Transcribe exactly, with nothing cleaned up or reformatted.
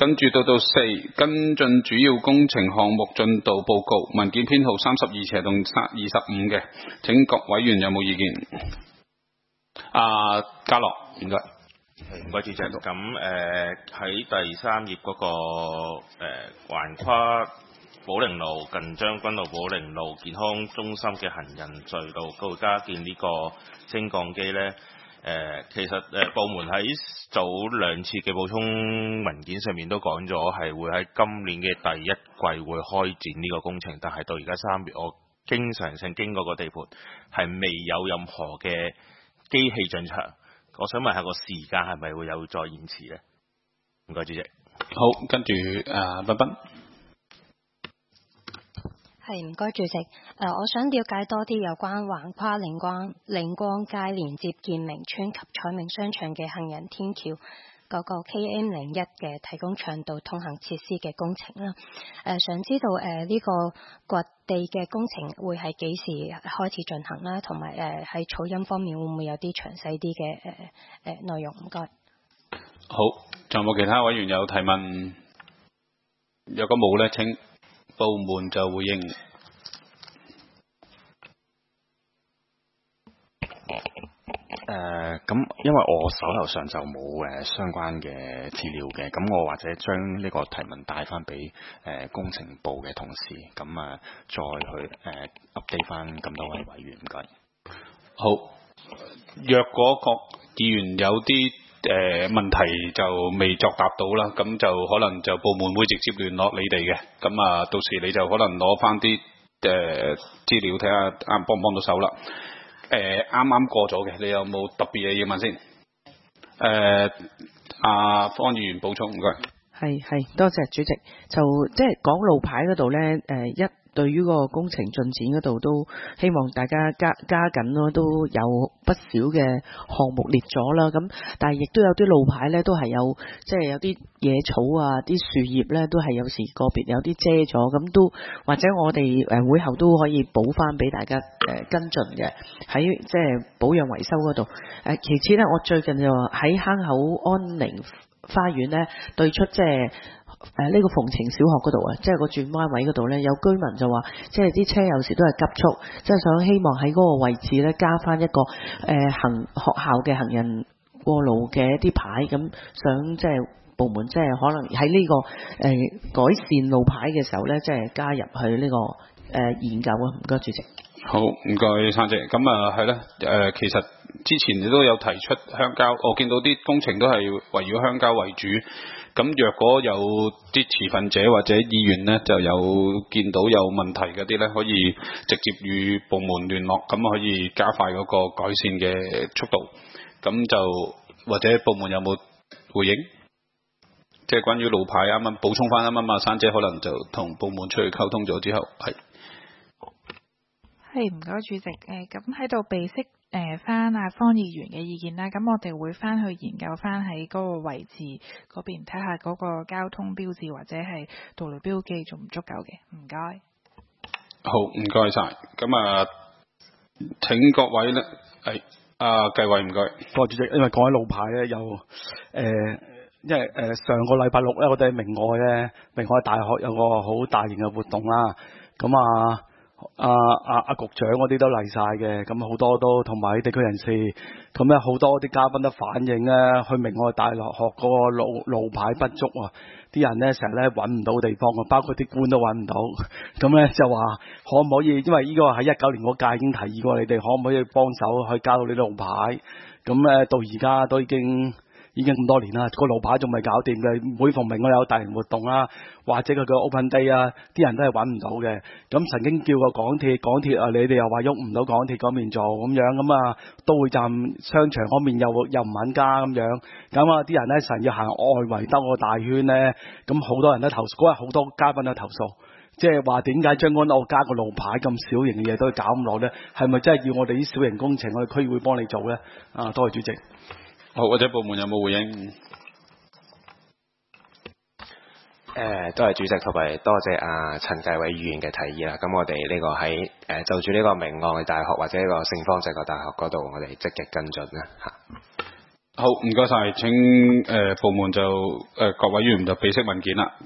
跟住到到四跟進主要工程項目進度報告，文件編號三十二斜同二十五嘅，請各委員有冇意見？啊，嘉樂，唔該。 唔該，主席。咁誒喺第三頁嗰、那個誒、呃、橫跨寶靈路近將軍路寶靈路健康中心嘅行人隧道嗰度加建呢個升降機呢。誒、呃、其實誒、呃、部門喺早兩次嘅補充文件上面都講咗係會喺今年嘅第一季會開展呢個工程，但係到而家三月我經常性經過個地盤係未有任何嘅機器進場，我想問下個時間係咪會有再延遲呢？唔該，主席。 好，跟住誒彬彬。 係唔該，主席。誒、呃，我想了解多啲有關橫跨領光領光街連接建明村及彩明商場嘅行人天橋嗰個 K M 零一嘅提供暢道通行設施嘅工程啦。誒、呃，想知道誒呢、呃這個掘地嘅工程會係幾時開始進行啦？同埋誒喺噪音方面會唔會有啲詳細啲嘅誒誒內容？唔該。 好，仲有冇其他委員有提問？若果冇咧，請部門就回應。 誒，咁因為我手頭上就冇誒相關嘅資料嘅，咁我或者將呢個提問帶翻俾誒工程部嘅同事，咁啊再去誒 update 翻咁多位委員，唔該。 好，若果各議員有啲誒問題就未作答到啦，咁就可能就部門會直接聯絡你哋嘅，咁啊到時你就可能攞翻啲誒資料睇下啱幫唔幫到手啦。誒啱啱過咗嘅，你有冇特別嘢要問先？誒阿方議員補充，唔該。 係係，多謝主席。就即係講路牌嗰度咧，誒一。對於個工程進展嗰度都希望大家加加緊咯，都有不少嘅項目列咗啦。咁但係亦都有啲路牌咧，都係有即係有啲野草啊、啲樹葉咧，都係有時個別有啲遮咗。咁都或者我哋誒會後都可以補翻俾大家誒跟進嘅，喺即係保養維修嗰度。誒其次咧，我最近就喺坑口安寧花園咧對出即係。誒、呃、呢、這個鳳晴小學嗰度啊，即係個轉彎位嗰度呢，有居民就話，即係啲車有時都係急速，即係想希望喺嗰個位置呢加翻一個誒、呃、行學校嘅行人過路嘅一啲牌，咁想即係部門即係可能喺呢、這個誒、呃、改善路牌嘅時候呢，即係加入去呢、這個誒、呃、研究啊。唔該，主席。 好，唔該，生姐。咁啊係啦，誒、呃、其實之前你都有提出鄉郊，我見到啲工程都係圍繞鄉郊為主。咁若果有啲持份者或者議員呢，就有見到有問題嗰啲呢，可以直接與部門聯絡，咁可以加快嗰個改善嘅速度。咁就或者部門有冇回應？即係關於路牌啱啱補充翻啱啱阿珊姐可能就同部門出去溝通咗之後，係係唔該主席。誒咁喺度備悉誒翻阿方議員嘅意見啦，咁我哋會翻去研究翻喺嗰個位置嗰邊睇下嗰個交通標誌或者係道路標記仲唔足夠嘅，唔該。 好，唔該晒。咁啊，請各位咧，係阿繼偉，唔該。 多謝主席，因為講起路牌咧，有誒、呃，因為誒、呃、上個禮拜六咧，我哋喺明愛咧，明愛大學有個好大型嘅活動啦，咁啊。阿阿阿局長嗰啲都嚟晒嘅，咁好多都同埋地區人士，咁咧好多啲嘉賓都反映咧，去明愛大學嗰個路路牌不足啊，啲人咧成日咧揾唔到地方啊，包括啲官都揾唔到，咁咧就話可唔可以，因為呢個喺一九年嗰屆已經提議過，你哋可唔可以幫手去加到呢啲路牌？咁咧到而家都已經。已經咁多年啦，個路牌仲未搞掂嘅。每逢明我有大型活動啦，或者佢嘅 open day 啊，啲人都係揾唔到嘅。咁曾經叫過港鐵，港鐵啊，你哋又話喐唔到港鐵嗰邊做咁樣，咁啊都會站商場嗰邊又又唔肯加咁樣，咁啊啲人咧成日要行外圍兜個大圈咧，咁好多人都投訴，嗰日好多嘉賓都投訴，即係話點解將軍澳加個路牌咁小型嘅嘢都搞唔落咧？係咪真係要我哋啲小型工程我哋區議會幫你做咧？啊，多謝主席。 好，或者部門有冇回應？ 誒，多謝主席，同埋多謝阿陳繼偉議員嘅提議啦。咁我哋呢個喺誒就住呢個明愛大學或者呢個聖方濟各大學嗰度，我哋積極跟進啦嚇。 好，唔該晒。請誒、呃、部門就誒、呃、各位議員就備悉文件啦。